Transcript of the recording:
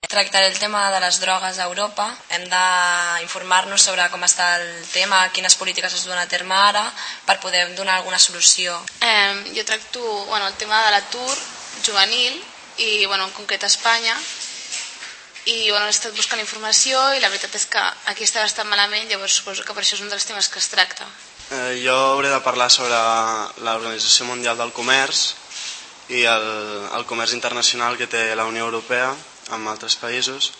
Tractaré el tema de les drogues a Europa. Hem d'informar-nos sobre com està el tema, quines polítiques es duen a terme ara, per poder donar alguna solució. Jo tracto el tema de l'atur juvenil i en concret a Espanya, i he estat buscant informació i la veritat és que aquí està bastant malament, llavors suposo que per això és un dels temes que es tracta. Jo hauré de parlar sobre l'Organització Mundial del Comerç i el comerç internacional que té la Unió Europea amb altres països.